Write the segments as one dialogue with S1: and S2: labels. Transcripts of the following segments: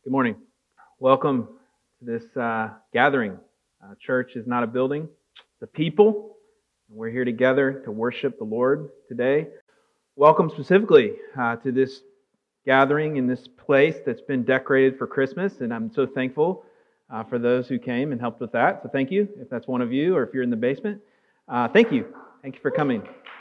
S1: Good morning. Welcome to this gathering. Church is not a building, it's a people. We're here together to worship the Lord today. Welcome specifically to this gathering in this place that's been decorated for Christmas, and I'm so thankful for those who came and helped with that. So thank you, if that's one of you or if you're in the basement. Thank you. Thank you for coming.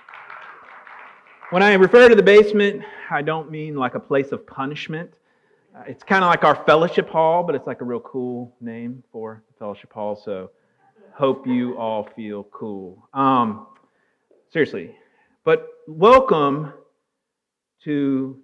S1: When I refer to the basement, I don't mean like a place of punishment. It's kind of like our fellowship hall, but it's like a real cool name for the fellowship hall, so hope you all feel cool. Seriously. But welcome to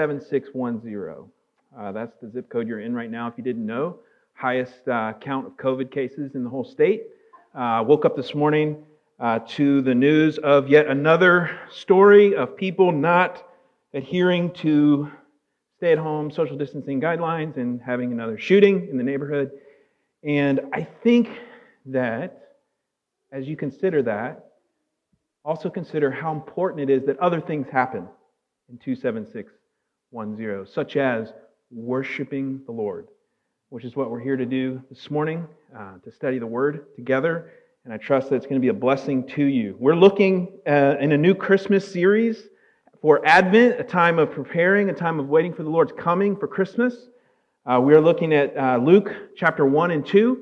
S1: 27610. That's the zip code you're in right now, if you didn't know. Highest count of COVID cases in the whole state. Woke up this morning to the news of yet another story of people not adhering to stay-at-home social distancing guidelines and having another shooting in the neighborhood. And I think that as you consider that, also consider how important it is that other things happen in 27610, such as worshiping the Lord, which is what we're here to do this morning, to study the Word together. And I trust that it's going to be a blessing to you. We're looking in a new Christmas series for Advent, a time of preparing, a time of waiting for the Lord's coming for Christmas. We are looking at Luke chapter 1 and 2.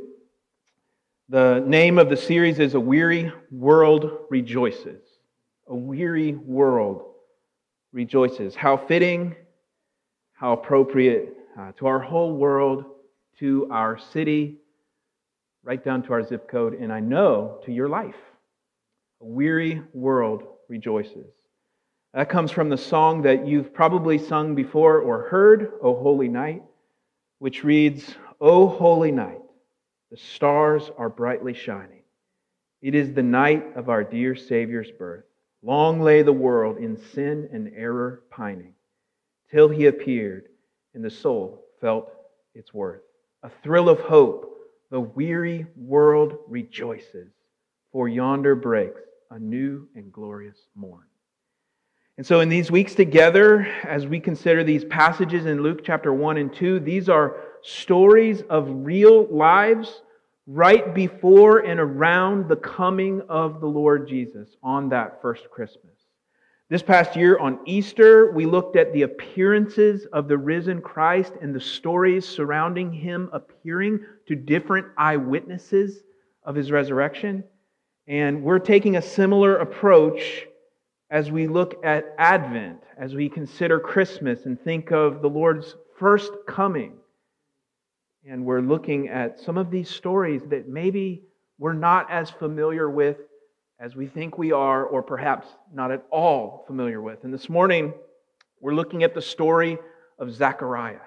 S1: The name of the series is A Weary World Rejoices. A Weary World Rejoices. How fitting, how appropriate to our whole world, to our city, right down to our zip code, and I know to your life. A weary world rejoices. That comes from the song that you've probably sung before or heard, O Holy Night, which reads, O holy night, the stars are brightly shining. It is the night of our dear Savior's birth. Long lay the world in sin and error pining, till He appeared and the soul felt its worth. A thrill of hope, the weary world rejoices, for yonder breaks a new and glorious morn. And so in these weeks together, as we consider these passages in Luke chapter 1 and 2, these are stories of real lives right before and around the coming of the Lord Jesus on that first Christmas. This past year on Easter, we looked at the appearances of the risen Christ and the stories surrounding Him appearing to different eyewitnesses of His resurrection. And we're taking a similar approach as we look at Advent, as we consider Christmas and think of the Lord's first coming. And we're looking at some of these stories that maybe we're not as familiar with as we think we are, or perhaps not at all familiar with. And this morning, we're looking at the story of Zechariah.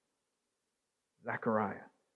S1: Zechariah.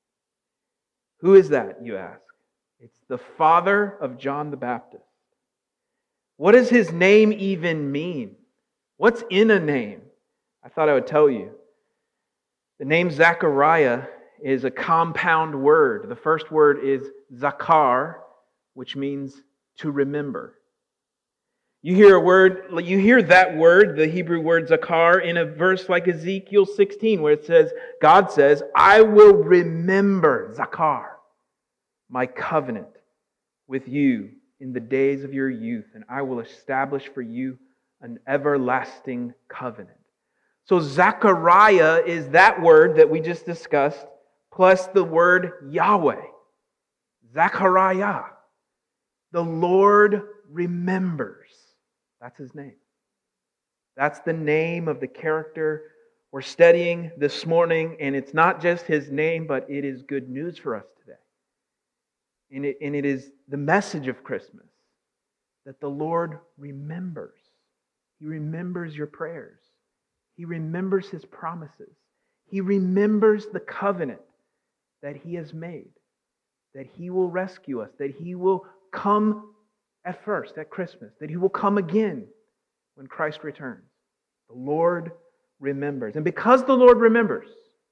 S1: Who is that, you ask? It's the father of John the Baptist. What does his name even mean? What's in a name? I thought I would tell you. The name Zechariah is a compound word. The first word is zakar, which means to remember. You hear that word, the Hebrew word zakar, in a verse like Ezekiel 16, where it says, God says, I will remember, zakar, my covenant with you in the days of your youth, and I will establish for you an everlasting covenant. So Zechariah is that word that we just discussed, plus the word Yahweh. Zechariah. The Lord remembers. That's His name. That's the name of the character we're studying this morning, and it's not just His name, but it is good news for us today. And it is the message of Christmas that the Lord remembers. He remembers your prayers. He remembers His promises. He remembers the covenant that He has made, that He will rescue us, that He will come at first, at Christmas, that He will come again when Christ returns. The Lord remembers. And because the Lord remembers,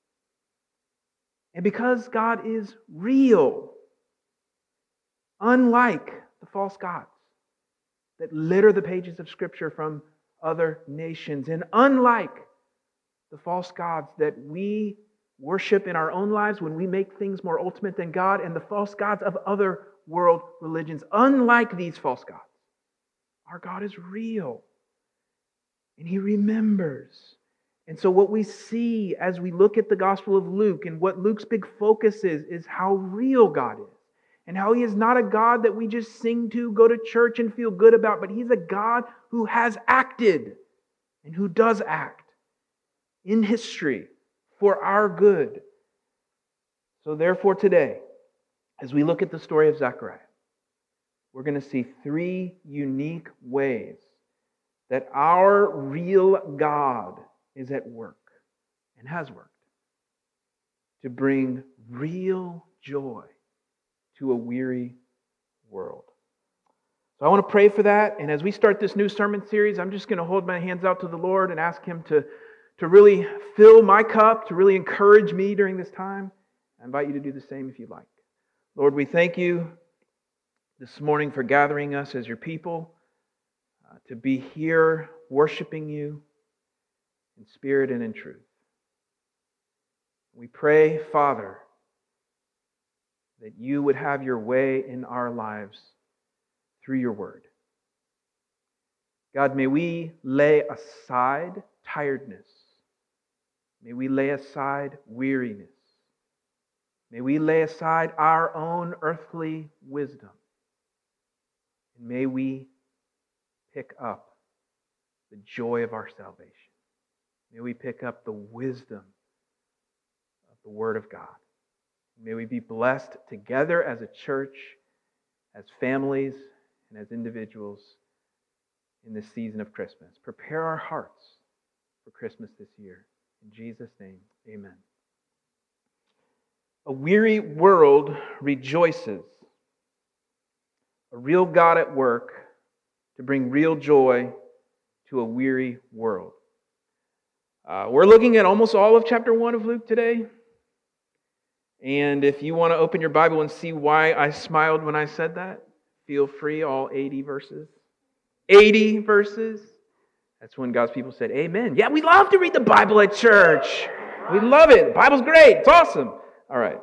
S1: and because God is real, unlike the false gods that litter the pages of Scripture from other nations, and unlike the false gods that we worship in our own lives, when we make things more ultimate than God, and the false gods of other world religions. Unlike these false gods, our God is real, and He remembers. And so what we see as we look at the Gospel of Luke, and what Luke's big focus is how real God is, and how He is not a God that we just sing to, go to church, and feel good about, but He's a God who has acted and who does act in history for our good. So therefore today, as we look at the story of Zechariah, we're going to see three unique ways that our real God is at work and has worked to bring real joy to a weary world. So I want to pray for that. And as we start this new sermon series, I'm just going to hold my hands out to the Lord and ask Him to really fill my cup, to really encourage me during this time. I invite you to do the same if you'd like. Lord, we thank You this morning for gathering us as Your people, to be here worshiping You in spirit and in truth. We pray, Father, that You would have Your way in our lives through Your word. God, may we lay aside tiredness. May we lay aside weariness. May we lay aside our own earthly wisdom. And may we pick up the joy of our salvation. May we pick up the wisdom of the Word of God. May we be blessed together as a church, as families, and as individuals in this season of Christmas. Prepare our hearts for Christmas this year. In Jesus' name, amen. A weary world rejoices. A real God at work to bring real joy to a weary world. We're looking at almost all of chapter 1 of Luke today. And if you want to open your Bible and see why I smiled when I said that, feel free, all 80 verses. 80 verses. That's when God's people said, amen. Yeah, we love to read the Bible at church. We love it. The Bible's great. It's awesome. All right.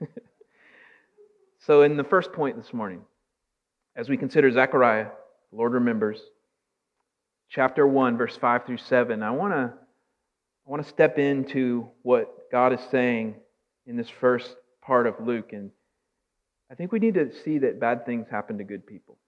S1: So in the first point this morning, as we consider Zechariah, the Lord remembers, chapter 1, verse 5 through 7, I want to step into what God is saying in this first part of Luke. And I think we need to see that bad things happen to good people.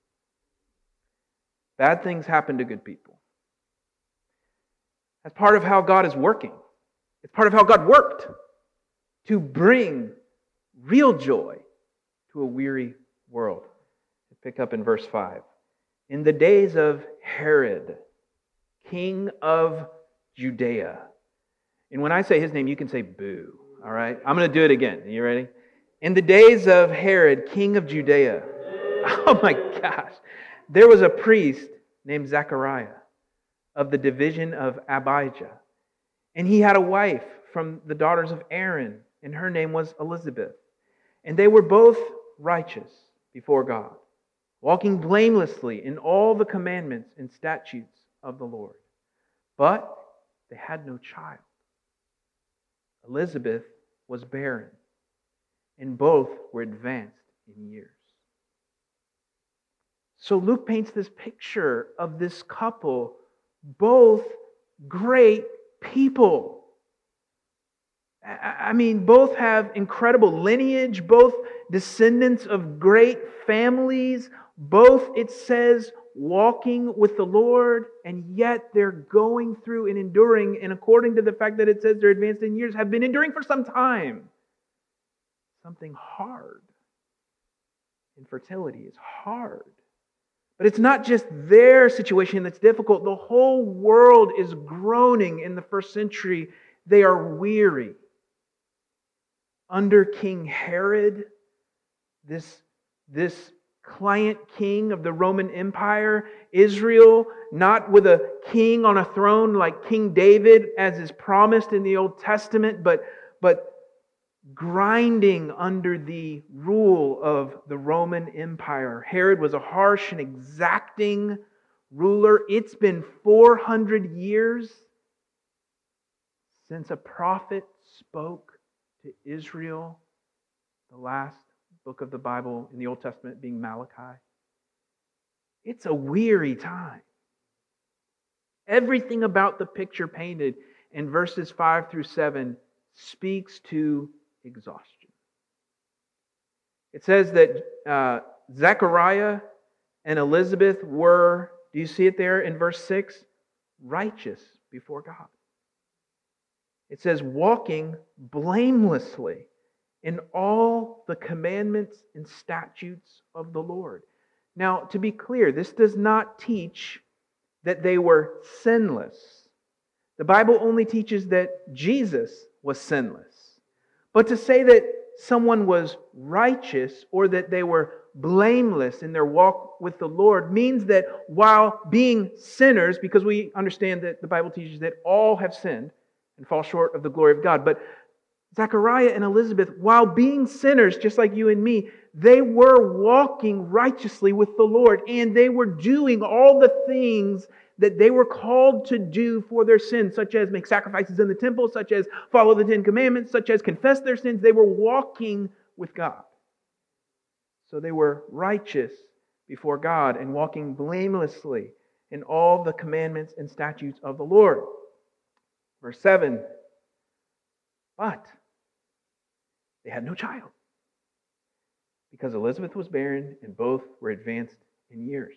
S1: Bad things happen to good people. That's part of how God is working. It's part of how God worked to bring real joy to a weary world. Pick up in verse 5. In the days of Herod, king of Judea. And when I say his name, you can say boo. All right? I'm going to do it again. Are you ready? In the days of Herod, king of Judea. Oh my gosh. There was a priest named Zechariah of the division of Abijah. And he had a wife from the daughters of Aaron, and her name was Elizabeth. And they were both righteous before God, walking blamelessly in all the commandments and statutes of the Lord. But they had no child. Elizabeth was barren, and both were advanced in years. So Luke paints this picture of this couple, both great people. I mean, both have incredible lineage, both descendants of great families, both, it says, walking with the Lord, and yet they're going through and enduring, and according to the fact that it says they're advanced in years, have been enduring for some time. Something hard. Infertility is hard. But it's not just their situation that's difficult. The whole world is groaning in the first century. They are weary. Under King Herod, this client king of the Roman Empire, Israel, not with a king on a throne like King David, as is promised in the Old Testament, but grinding under the rule of the Roman Empire. Herod was a harsh and exacting ruler. It's been 400 years since a prophet spoke to Israel, the last book of the Bible in the Old Testament being Malachi. It's a weary time. Everything about the picture painted in verses 5 through 7 speaks to exhaustion. It says that Zechariah and Elizabeth were, do you see it there in verse 6? Righteous before God. It says, walking blamelessly in all the commandments and statutes of the Lord. Now, to be clear, this does not teach that they were sinless. The Bible only teaches that Jesus was sinless. But to say that someone was righteous or that they were blameless in their walk with the Lord means that while being sinners, because we understand that the Bible teaches that all have sinned and fall short of the glory of God, but Zechariah and Elizabeth, while being sinners just like you and me, they were walking righteously with the Lord, and they were doing all the things that they were called to do for their sins, such as make sacrifices in the temple, such as follow the Ten Commandments, such as confess their sins. They were walking with God. So they were righteous before God and walking blamelessly in all the commandments and statutes of the Lord. Verse 7, but they had no child, because Elizabeth was barren and both were advanced in years.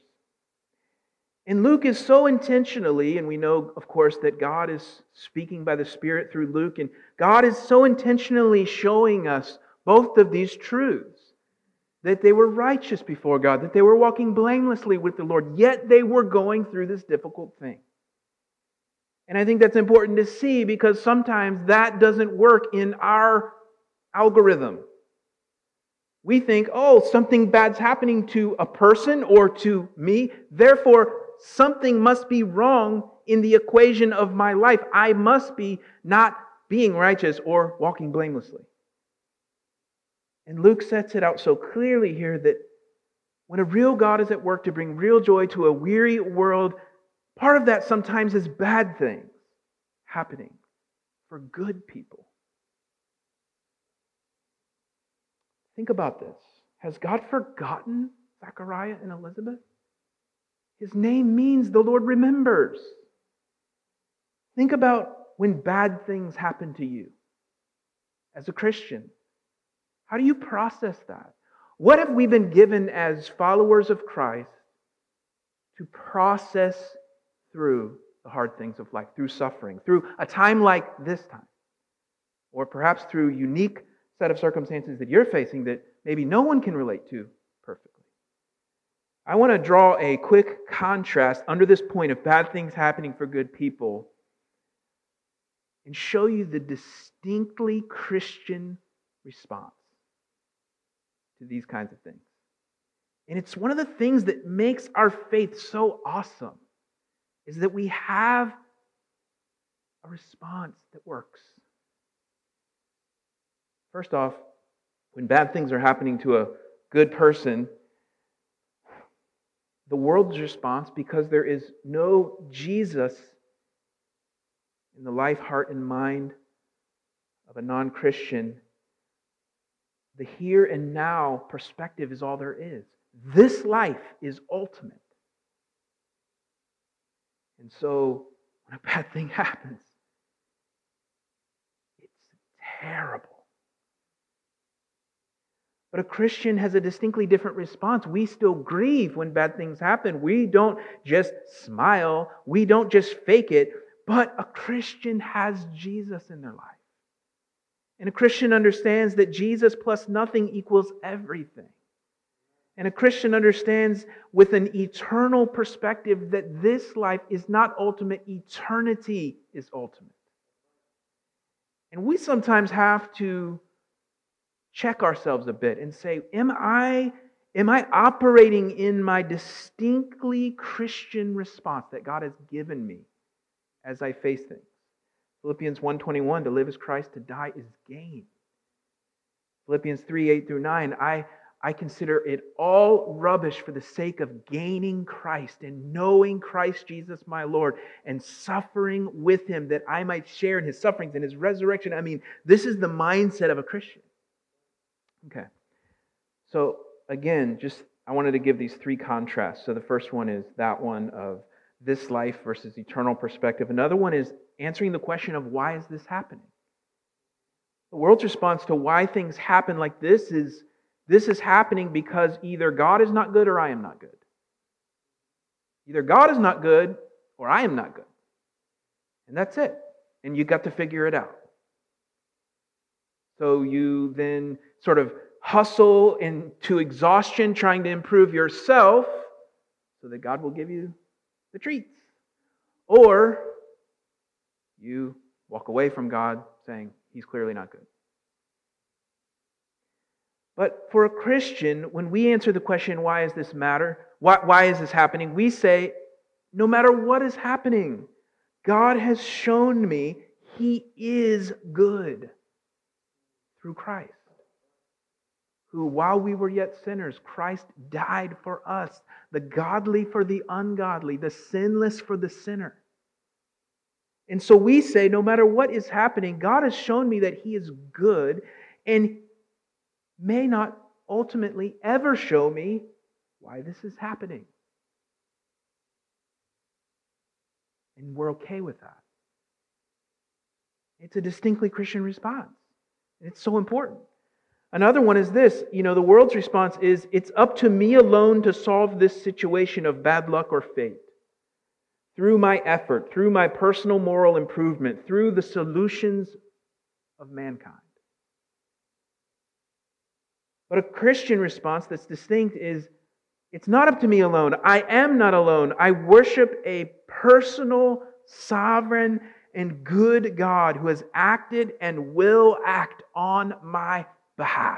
S1: And Luke is so intentionally, and we know, of course, that God is speaking by the Spirit through Luke, and God is so intentionally showing us both of these truths, that they were righteous before God, that they were walking blamelessly with the Lord, yet they were going through this difficult thing. And I think that's important to see, because sometimes that doesn't work in our algorithm. We think, oh, something bad's happening to a person or to me, therefore something must be wrong in the equation of my life. I must be not being righteous or walking blamelessly. And Luke sets it out so clearly here that when a real God is at work to bring real joy to a weary world, part of that sometimes is bad things happening for good people. Think about this. Has God forgotten Zechariah and Elizabeth? His name means the Lord remembers. Think about when bad things happen to you as a Christian. How do you process that? What have we been given as followers of Christ to process through the hard things of life, through suffering, through a time like this time? Or perhaps through unique set of circumstances that you're facing that maybe no one can relate to perfectly. I want to draw a quick contrast under this point of bad things happening for good people and show you the distinctly Christian response to these kinds of things. And it's one of the things that makes our faith so awesome, is that we have a response that works. First off, when bad things are happening to a good person, the world's response, because there is no Jesus in the life, heart, and mind of a non-Christian, the here and now perspective is all there is. This life is ultimate. And so, when a bad thing happens, it's terrible. But a Christian has a distinctly different response. We still grieve when bad things happen. We don't just smile. We don't just fake it. But a Christian has Jesus in their life. And a Christian understands that Jesus plus nothing equals everything. And a Christian understands with an eternal perspective that this life is not ultimate, eternity is ultimate. And we sometimes have to check ourselves a bit and say, am I operating in my distinctly Christian response that God has given me as I face things? Philippians 1:21, to live is Christ, to die is gain. Philippians 3:8-9, I consider it all rubbish for the sake of gaining Christ and knowing Christ Jesus my Lord and suffering with Him that I might share in His sufferings and His resurrection. I mean, this is the mindset of a Christian. Okay. So again, I wanted to give these three contrasts. So the first one is that one of this life versus eternal perspective. Another one is answering the question of why is this happening? The world's response to why things happen like this is happening because either God is not good or I am not good. Either God is not good or I am not good. And that's it. And you got to figure it out. So you then sort of hustle into exhaustion trying to improve yourself so that God will give you the treats. Or you walk away from God saying, He's clearly not good. But for a Christian, when we answer the question, why is this matter? Why is this happening? We say, no matter what is happening, God has shown me He is good through Christ, who while we were yet sinners, Christ died for us, the godly for the ungodly, the sinless for the sinner. And so we say, no matter what is happening, God has shown me that He is good and may not ultimately ever show me why this is happening. And we're okay with that. It's a distinctly Christian response. It's so important. Another one is this. The world's response is, it's up to me alone to solve this situation of bad luck or fate. Through my effort, through my personal moral improvement, through the solutions of mankind. But a Christian response that's distinct is, it's not up to me alone. I am not alone. I worship a personal, sovereign, and good God who has acted and will act on my behalf.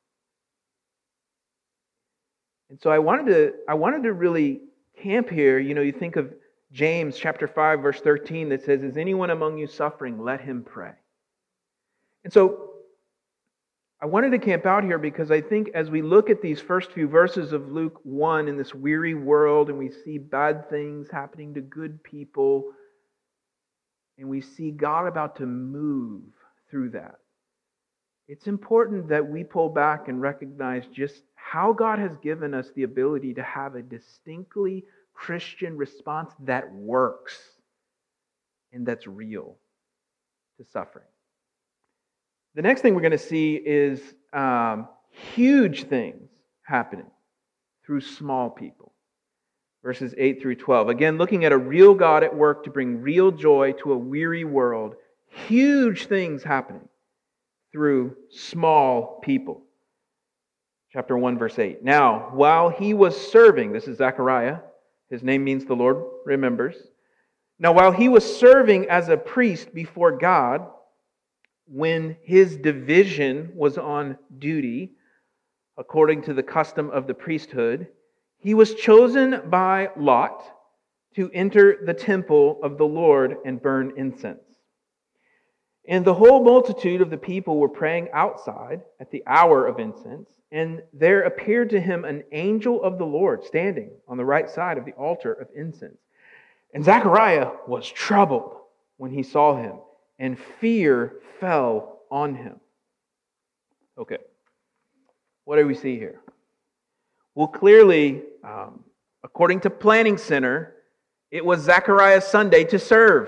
S1: And so I wanted to really camp here. You think of James chapter 5, verse 13 that says, is anyone among you suffering? Let him pray. And so I wanted to camp out here because I think as we look at these first few verses of Luke 1 in this weary world, and we see bad things happening to good people, and we see God about to move through that, it's important that we pull back and recognize just how God has given us the ability to have a distinctly Christian response that works and that's real to suffering. The next thing we're going to see is huge things happening through small people. Verses 8 through 12. Again, looking at a real God at work to bring real joy to a weary world. Huge things happening through small people. Chapter 1, verse 8. Now, while he was serving, this is Zechariah, his name means the Lord remembers. Now, while he was serving as a priest before God, when his division was on duty, according to the custom of the priesthood, he was chosen by Lot to enter the temple of the Lord and burn incense. And the whole multitude of the people were praying outside at the hour of incense, and there appeared to him an angel of the Lord standing on the right side of the altar of incense. And Zechariah was troubled when he saw him, and fear fell on him. Okay. What do we see here? Well, clearly, according to Planning Center, it was Zechariah's Sunday to serve.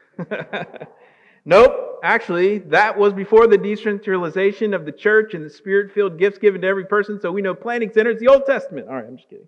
S1: Nope. Actually, that was before the decentralization of the church and the Spirit-filled gifts given to every person. So we know Planning Center is the Old Testament. All right, I'm just kidding.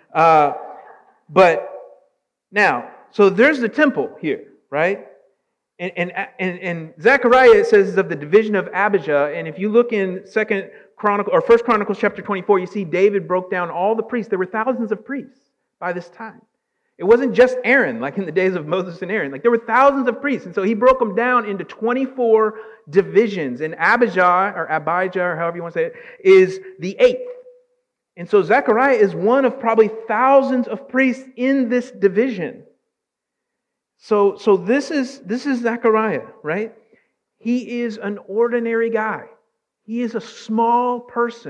S1: But now, so there's the temple here, right? And Zechariah, it says, is of the division of Abijah. And if you look in 1 Chronicles chapter 24, you see David broke down all the priests. There were thousands of priests by this time. It wasn't just Aaron, like in the days of Moses and Aaron. Like there were thousands of priests. And so he broke them down into 24 divisions. And Abijah, or however you want to say it, is the 8th. And so Zechariah is one of probably thousands of priests in this division. So this is Zechariah, right? He is an ordinary guy. He is a small person.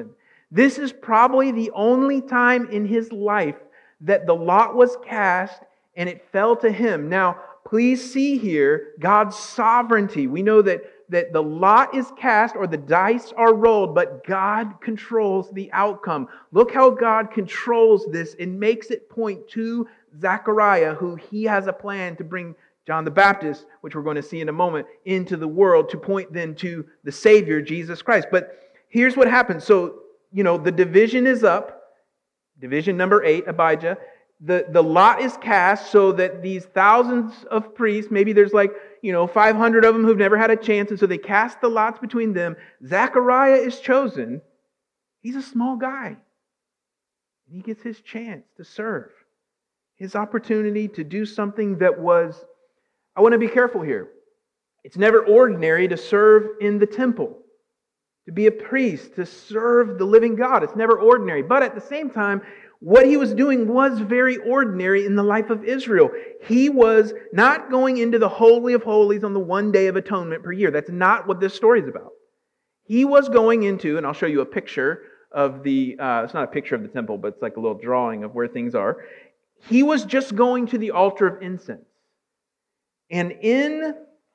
S1: This is probably the only time in his life that the lot was cast and it fell to him. Now, please see here God's sovereignty. We know that the lot is cast or the dice are rolled, but God controls the outcome. Look how God controls this and makes it point to Zechariah, who he has a plan to bring John the Baptist, which we're going to see in a moment, into the world to point then to the Savior, Jesus Christ. But here's what happens. So, the division is up. Division number 8, Abijah. The lot is cast so that these thousands of priests, maybe there's 500 of them who've never had a chance, and so they cast the lots between them. Zechariah is chosen. He's a small guy. And he gets his chance to serve. His opportunity to do something that was, I want to be careful here. It's never ordinary to serve in the temple, to be a priest, to serve the living God. It's never ordinary. But at the same time, what he was doing was very ordinary in the life of Israel. He was not going into the Holy of Holies on the one day of atonement per year. That's not what this story is about. He was going into, and I'll show you a picture of it's not a picture of the temple, but it's like a little drawing of where things are. He was just going to the altar of incense. And in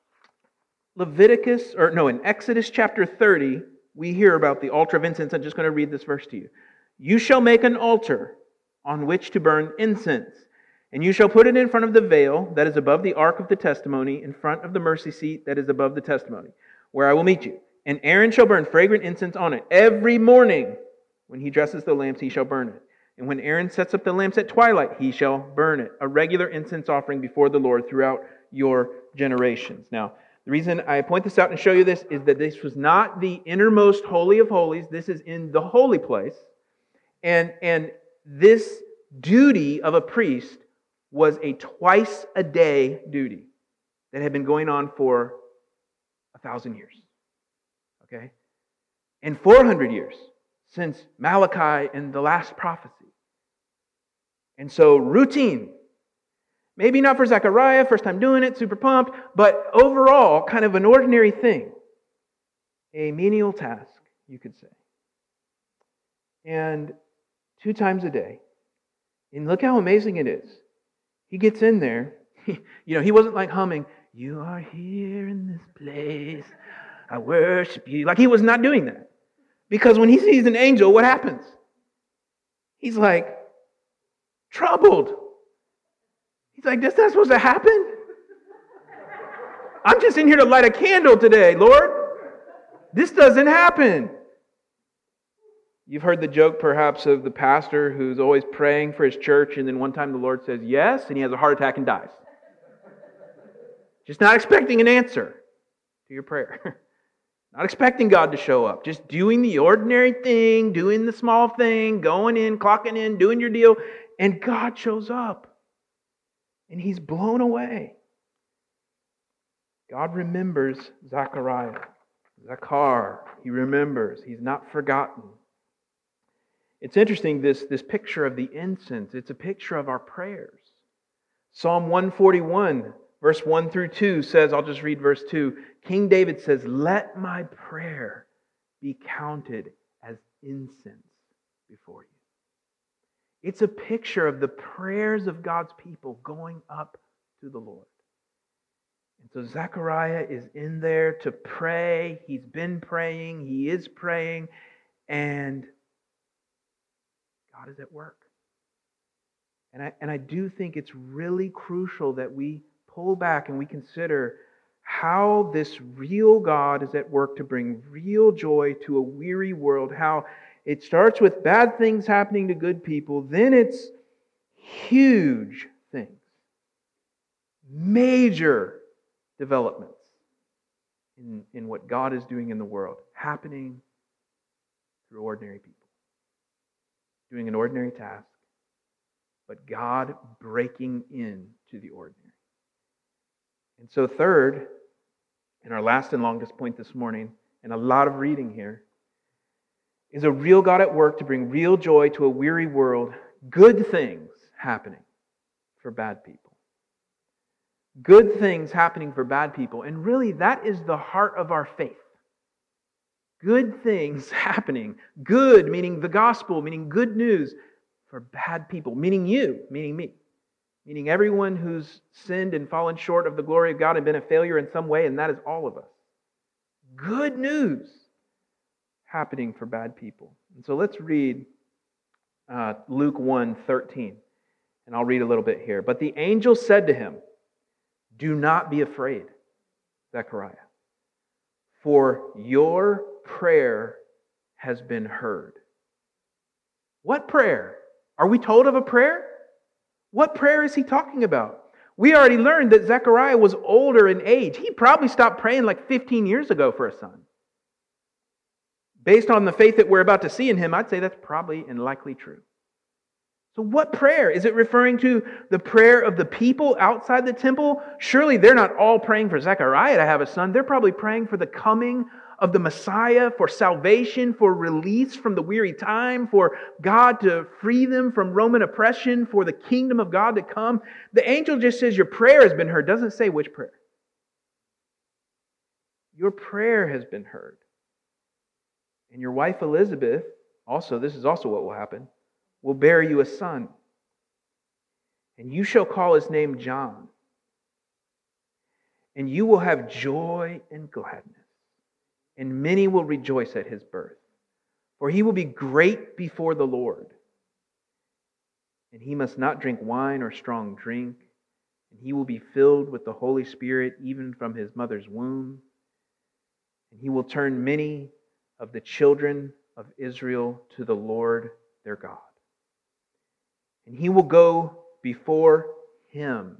S1: Exodus chapter 30, we hear about the altar of incense. I'm just going to read this verse to you. You shall make an altar on which to burn incense, and you shall put it in front of the veil that is above the ark of the testimony, in front of the mercy seat that is above the testimony, where I will meet you. And Aaron shall burn fragrant incense on it. Every morning when he dresses the lamps, he shall burn it. And when Aaron sets up the lamps at twilight, he shall burn it. A regular incense offering before the Lord throughout your generations. Now, the reason I point this out and show you this is that this was not the innermost holy of holies. This is in the holy place. And this duty of a priest was a twice-a-day duty that had been going on for 1,000 years. Okay? And 400 years since Malachi and the last prophecy. And so routine. Maybe not for Zechariah, first time doing it, super pumped, but overall kind of an ordinary thing. A menial task, you could say. And 2 times a day. And look how amazing it is. He gets in there. He wasn't like humming, "You are here in this place. I worship you." Like he was not doing that. Because when he sees an angel, what happens? He's like, troubled. He's like, "That's not supposed to happen? I'm just in here to light a candle today, Lord. This doesn't happen." You've heard the joke perhaps of the pastor who's always praying for his church, and then one time the Lord says yes, and he has a heart attack and dies. Just not expecting an answer to your prayer. Not expecting God to show up. Just doing the ordinary thing, doing the small thing, going in, clocking in, doing your deal, and God shows up. And he's blown away. God remembers Zechariah. He remembers. He's not forgotten. It's interesting, this picture of the incense. It's a picture of our prayers. Psalm 141, verse 1 through 2 says, I'll just read verse 2. King David says, "Let my prayer be counted as incense before you." It's a picture of the prayers of God's people going up to the Lord. And so Zechariah is in there to pray. He's been praying. He is praying. And God is at work. And I do think it's really crucial that we pull back and we consider how this real God is at work to bring real joy to a weary world. How it starts with bad things happening to good people, then it's huge things, major developments in what God is doing in the world, happening through ordinary people, doing an ordinary task, but God breaking into the ordinary. And so third, and our last and longest point this morning, and a lot of reading here, is a real God at work to bring real joy to a weary world, good things happening for bad people. Good things happening for bad people. And really, that is the heart of our faith. good things happening. Good, meaning the gospel, meaning good news for bad people, meaning you, meaning me, meaning everyone who's sinned and fallen short of the glory of God and been a failure in some way, and that is all of us. Good news happening for bad people. And so let's read Luke 1:13, and I'll read a little bit here. But the angel said to him, "Do not be afraid, Zechariah, for your prayer has been heard." What prayer? Are we told of a prayer? What prayer is he talking about? We already learned that Zechariah was older in age. He probably stopped praying like 15 years ago for a son. Based on the faith that we're about to see in him, I'd say that's probably and likely true. So what prayer? Is it referring to the prayer of the people outside the temple? Surely they're not all praying for Zechariah to have a son. They're probably praying for the coming of the Messiah, for salvation, for release from the weary time, for God to free them from Roman oppression, for the kingdom of God to come. The angel just says your prayer has been heard. Doesn't say which prayer. Your prayer has been heard. And your wife Elizabeth, also, this is also what will happen, will bear you a son. And you shall call his name John. And you will have joy and gladness. And many will rejoice at his birth. For he will be great before the Lord. And he must not drink wine or strong drink. And he will be filled with the Holy Spirit even from his mother's womb. And he will turn many of the children of Israel to the Lord their God. And he will go before him.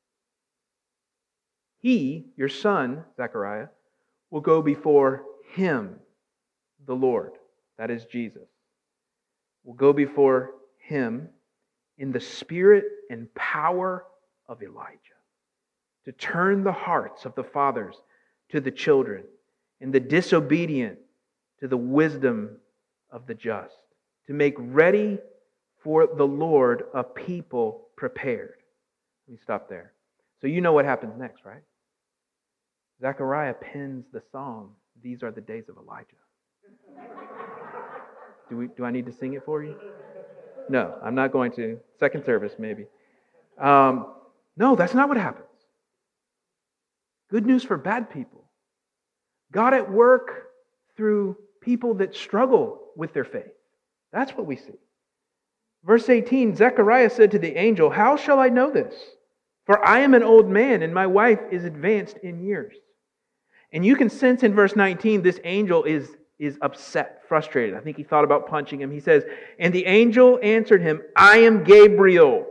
S1: He, your son, Zechariah, will go before him, the Lord, that is Jesus, will go before him in the spirit and power of Elijah, to turn the hearts of the fathers to the children, and the disobedient to the wisdom of the just, to make ready for the Lord a people prepared. Let me stop there. So you know what happens next, right? Zechariah pens the song, "These are the days of Elijah." Do I need to sing it for you? No, I'm not going to. Second service, maybe. No, that's not what happens. Good news for bad people. God at work through people that struggle with their faith. That's what we see. Verse 18, Zechariah said to the angel, "How shall I know this? For I am an old man, and my wife is advanced in years." And you can sense in verse 19, this angel is upset, frustrated. I think he thought about punching him. He says, "And the angel answered him, I am Gabriel.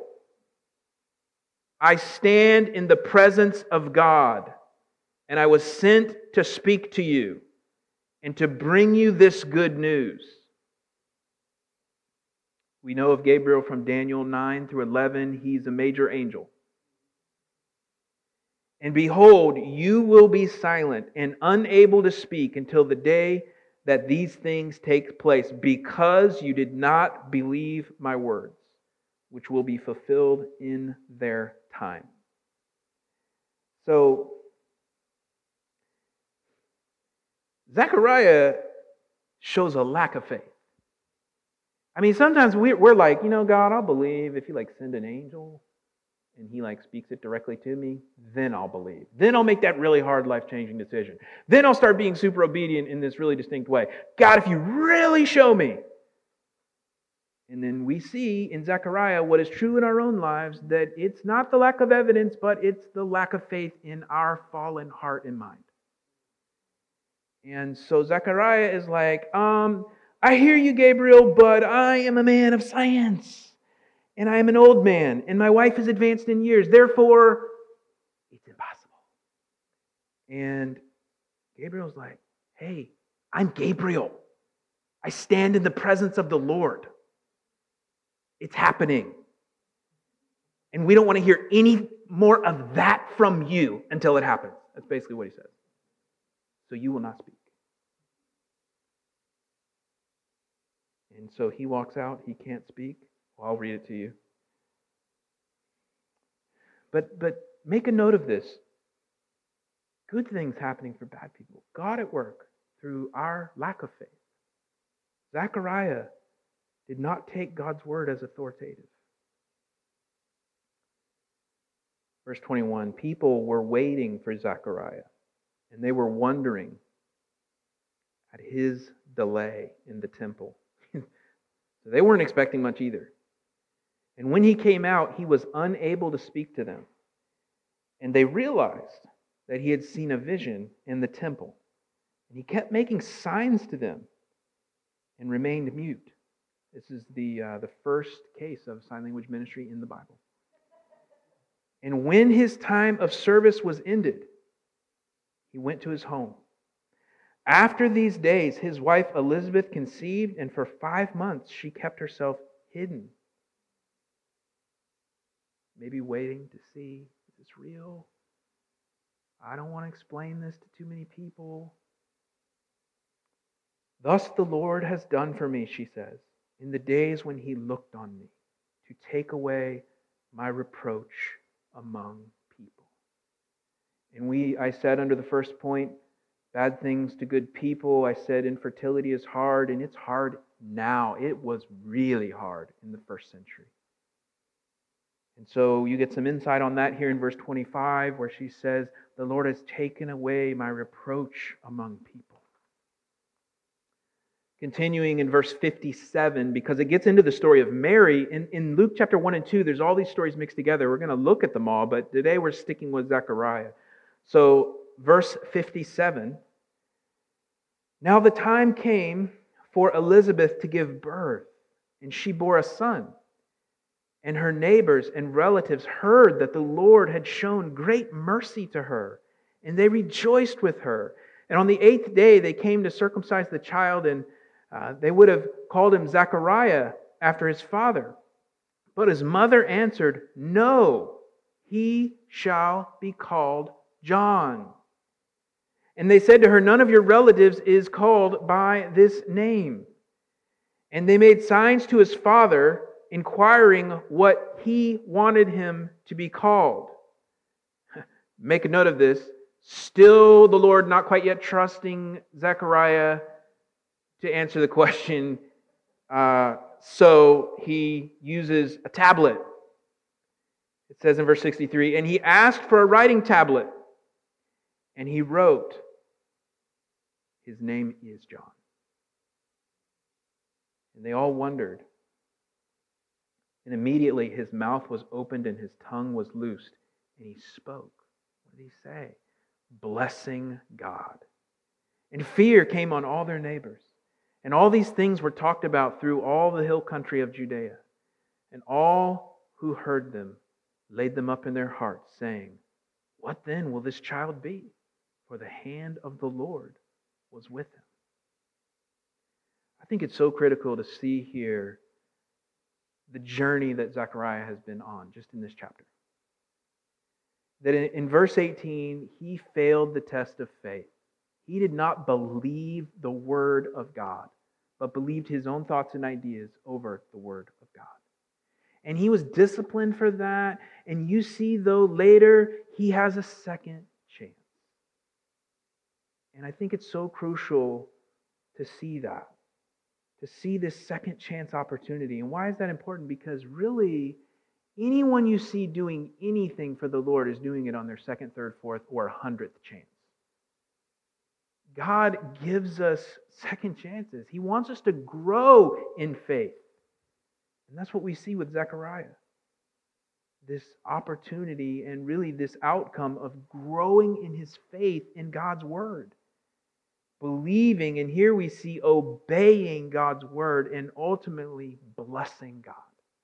S1: I stand in the presence of God, and I was sent to speak to you and to bring you this good news." We know of Gabriel from Daniel 9 through 11. He's a major angel. "And behold, you will be silent and unable to speak until the day that these things take place, because you did not believe my words, which will be fulfilled in their time." So, Zechariah shows a lack of faith. I mean, sometimes we're like, God, I'll believe if you send an angel and he speaks it directly to me, then I'll believe. Then I'll make that really hard life-changing decision. Then I'll start being super obedient in this really distinct way. God, if you really show me. And then we see in Zechariah what is true in our own lives, that it's not the lack of evidence, but it's the lack of faith in our fallen heart and mind. And so Zechariah is like, I hear you, Gabriel, but I am a man of science. And I am an old man, and my wife is advanced in years. Therefore, it's impossible. And Gabriel's like, hey, I'm Gabriel. I stand in the presence of the Lord. It's happening. And we don't want to hear any more of that from you until it happens. That's basically what he says. So you will not speak. And so he walks out. He can't speak. Well, I'll read it to you. But make a note of this. Good things happening for bad people. God at work through our lack of faith. Zechariah did not take God's word as authoritative. Verse 21, people were waiting for Zechariah, and they were wondering at his delay in the temple. So they weren't expecting much either. And when he came out, he was unable to speak to them. And they realized that he had seen a vision in the temple. And he kept making signs to them and remained mute. This is the first case of sign language ministry in the Bible. And when his time of service was ended, he went to his home. After these days, his wife Elizabeth conceived, and for 5 months she kept herself hidden. Maybe waiting to see, is this real? I don't want to explain this to too many people. Thus the Lord has done for me, she says, in the days when he looked on me, to take away my reproach among people. And I said under the first point, bad things to good people. I said infertility is hard, and it's hard now. It was really hard in the first century. And so you get some insight on that here in verse 25, where she says, the Lord has taken away my reproach among people. Continuing in verse 57, because it gets into the story of Mary. In Luke chapter 1 and 2, there's all these stories mixed together. We're going to look at them all, but today we're sticking with Zechariah. So, verse 57, now the time came for Elizabeth to give birth, and she bore a son. And her neighbors and relatives heard that the Lord had shown great mercy to her, and they rejoiced with her. And on the 8th day they came to circumcise the child, and they would have called him Zechariah after his father. But his mother answered, no, he shall be called John. And they said to her, none of your relatives is called by this name. And they made signs to his father, inquiring what he wanted him to be called. Make a note of this. Still the Lord not quite yet trusting Zechariah to answer the question. So he uses a tablet. It says in verse 63, and he asked for a writing tablet. And he wrote, his name is John. And they all wondered. And immediately his mouth was opened and his tongue was loosed. And he spoke. What did he say? Blessing God. And fear came on all their neighbors. And all these things were talked about through all the hill country of Judea. And all who heard them laid them up in their hearts, saying, what then will this child be? For the hand of the Lord was with him. I think it's so critical to see here the journey that Zechariah has been on, just in this chapter. That in verse 18, he failed the test of faith. He did not believe the word of God, but believed his own thoughts and ideas over the word of God. And he was disciplined for that. And you see, though, later, he has a second chance. And I think it's so crucial to see that. To see this second chance opportunity. And why is that important? Because really, anyone you see doing anything for the Lord is doing it on their second, third, fourth, or 100th chance. God gives us second chances. He wants us to grow in faith. And that's what we see with Zechariah. This opportunity and really this outcome of growing in his faith in God's word. Believing, and here we see obeying God's word and ultimately blessing God.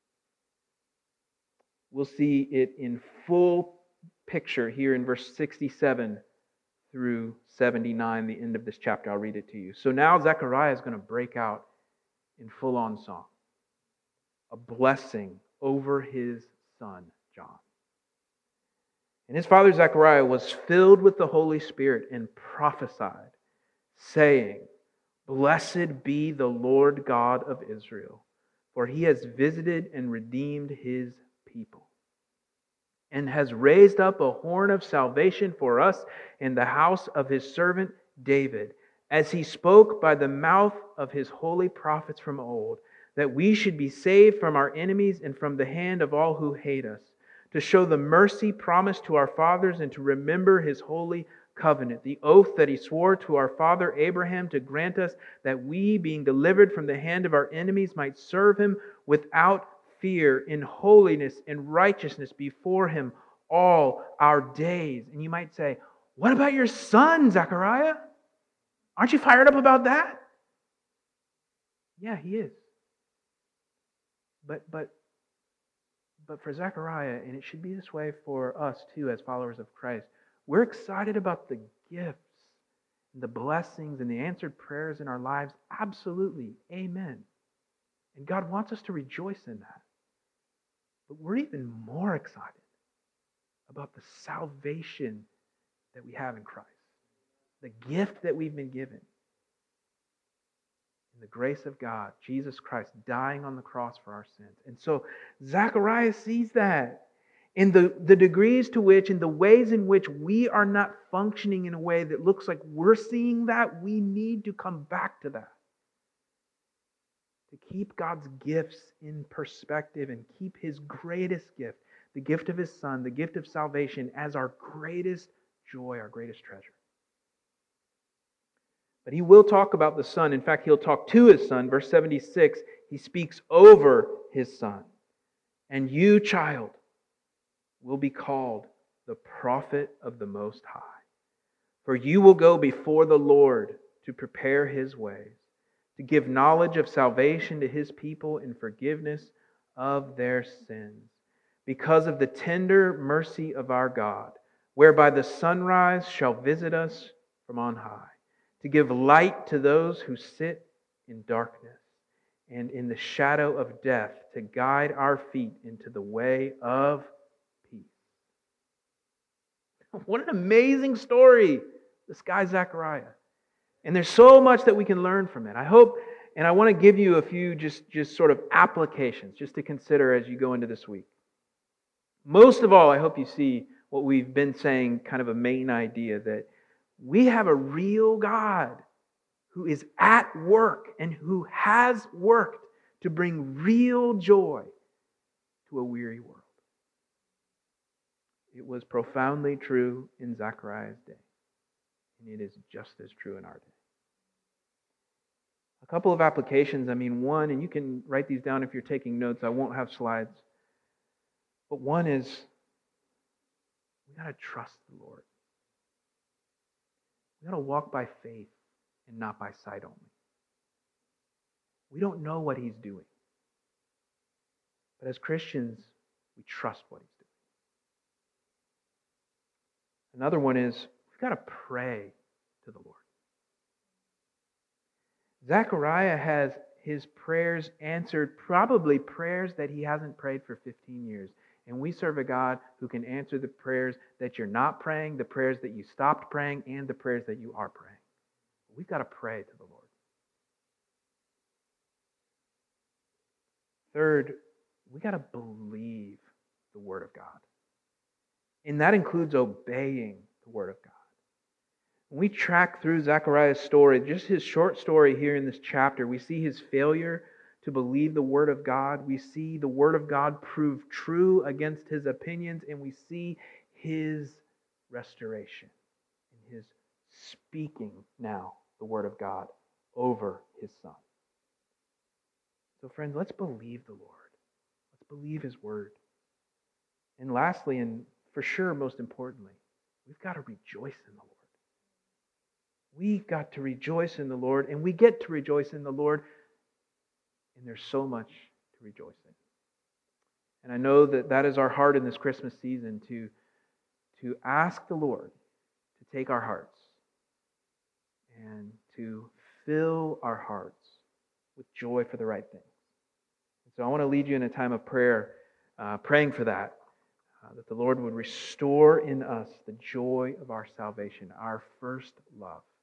S1: We'll see it in full picture here in verse 67 through 79, the end of this chapter. I'll read it to you. So now Zechariah is going to break out in full-on song. A blessing over his son, John. And his father Zechariah was filled with the Holy Spirit and prophesied, saying, blessed be the Lord God of Israel, for he has visited and redeemed his people, and has raised up a horn of salvation for us in the house of his servant David, as He spoke by the mouth of His holy prophets from old, that we should be saved from our enemies and from the hand of all who hate us, to show the mercy promised to our fathers and to remember His holy covenant, the oath that He swore to our father Abraham to grant us that we, being delivered from the hand of our enemies, might serve Him without fear, in holiness and righteousness before Him all our days. And you might say, what about your son, Zechariah? Aren't you fired up about that? Yeah, he is. But for Zechariah, and it should be this way for us too as followers of Christ, we're excited about the gifts, and the blessings, and the answered prayers in our lives. Absolutely. Amen. And God wants us to rejoice in that. But we're even more excited about the salvation that we have in Christ, the gift that we've been given. In the grace of God, Jesus Christ dying on the cross for our sins. And so Zechariah sees that. In the degrees to which, in the ways in which we are not functioning in a way that looks like we're seeing that, we need to come back to that. To keep God's gifts in perspective and keep His greatest gift, the gift of His Son, the gift of salvation, as our greatest joy, our greatest treasure. But he will talk about the Son. In fact, he'll talk to His Son. Verse 76, he speaks over His Son. And you, child, will be called the prophet of the Most High. For you will go before the Lord to prepare His ways, to give knowledge of salvation to His people and forgiveness of their sins, because of the tender mercy of our God, whereby the sunrise shall visit us from on high, to give light to those who sit in darkness and in the shadow of death, to guide our feet into the way of peace. What an amazing story, this guy Zechariah. And there's so much that we can learn from it. I hope, and I want to give you a few just sort of applications just to consider as you go into this week. Most of all, I hope you see what we've been saying, kind of a main idea, that we have a real God who is at work and who has worked to bring real joy to a weary world. It was profoundly true in Zechariah's day, and it is just as true in our day. A couple of applications. One, and you can write these down if you're taking notes. I won't have slides. But one is, we got to trust the Lord. We got to walk by faith and not by sight only. We don't know what He's doing. But as Christians, we trust what He's doing. Another one is, we've got to pray to the Lord. Zechariah has his prayers answered, probably prayers that he hasn't prayed for 15 years. And we serve a God who can answer the prayers that you're not praying, the prayers that you stopped praying, and the prayers that you are praying. We've got to pray to the Lord. Third, we got to believe the Word of God. And that includes obeying the Word of God. When we track through Zechariah's story, just his short story here in this chapter, we see his failure to believe the Word of God. We see the Word of God prove true against his opinions, and we see his restoration and his speaking now the Word of God over his Son. So friends, let's believe the Lord. Let's believe His Word. And lastly, and for sure most importantly, we've got to rejoice in the Lord. We've got to rejoice in the Lord, and we get to rejoice in the Lord, and there's so much to rejoice in. And I know that that is our heart in this Christmas season, to ask the Lord to take our hearts and to fill our hearts with joy for the right things. And so I want to lead you in a time of prayer, praying for that the Lord would restore in us the joy of our salvation, our first love.